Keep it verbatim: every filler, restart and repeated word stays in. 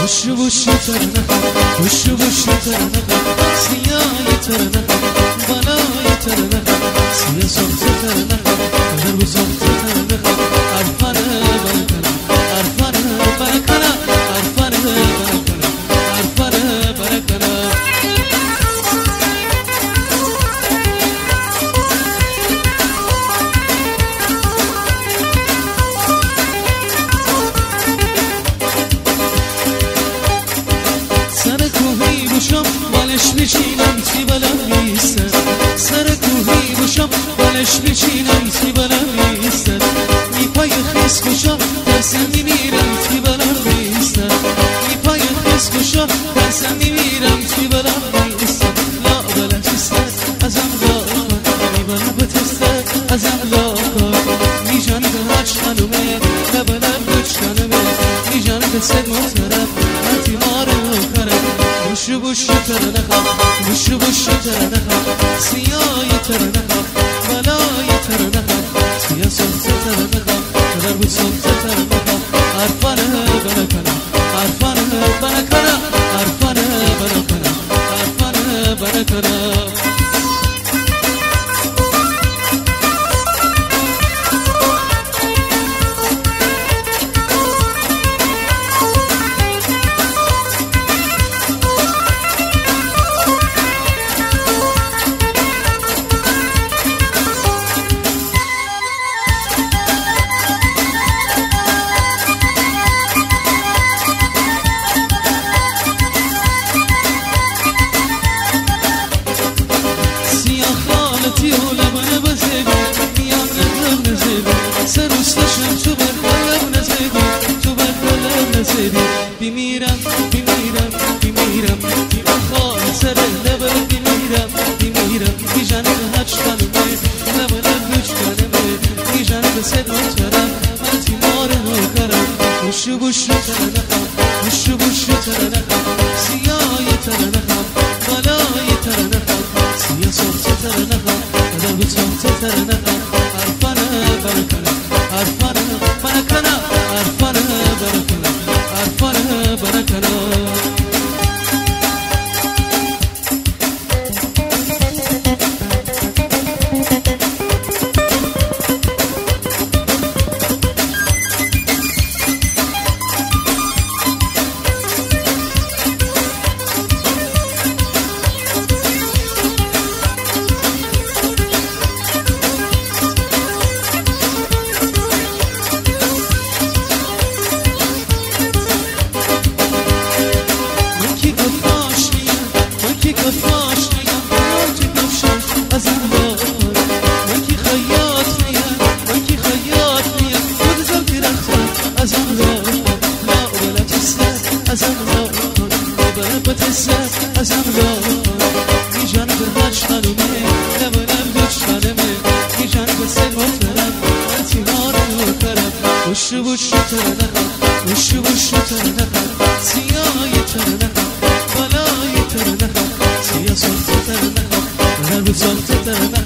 وشو وشو ترنه وشو وشو ترنه سیای ترنه بالای ترنه سیاه سخت ترنه درب سخت ترنه عرفانه برکنه عرفانه برکنه عرفانه برکنه عرفانه برکنه بالش میچینم سی بلم نیستن سر کوهی باشم بالش میچینم سی بلم نیستن می پای خیس باشم درسم میمیرم سی بلم نیستن می پای خیس باشم درسم میمیرم سی بلم نیستن لا بلم چیستن ازم لا می بلم بتستن ازم لا می جانب هاش خانومه لبلم بچ خانومه می جانب سد مطرب هتی مارو کرم وشو وشو ترنه وشو وشو ترنه سیای ترنه بالای ترنه سیاه سخت ترنه درب سخت ترنه عرفانه برکنه عرفانه برکنه عرفانه برکنه عرفانه برکنه سرستشم تو برقلب نزدی تو برقلب نزدی بیمیرم بیمیرم بیمیرم بیمم خال سر لبت بیمیرم بیمیرم بی جانب هچ خانمه لبت بچ خانمه بی جانب سد مطرب من تیمار نوکرم وشو وشو ترنه وشو وشو ترنه سیای ترنه بالای ترنه سیاه سخت ترنه درب سخت ترنه عرفانه برکنه عرفانه برکنه عرفانه برکنه عرفانه برکنه ازم لا بی جانب هاش خانومه لبنم بچ خانمه بی جانب سد مطرب من تیمار نوکرم وشو وشو ترنه وشو وشو ترنه سیای ترنه بالای ترنه سیاه سخت ترنه درب سخت ترنه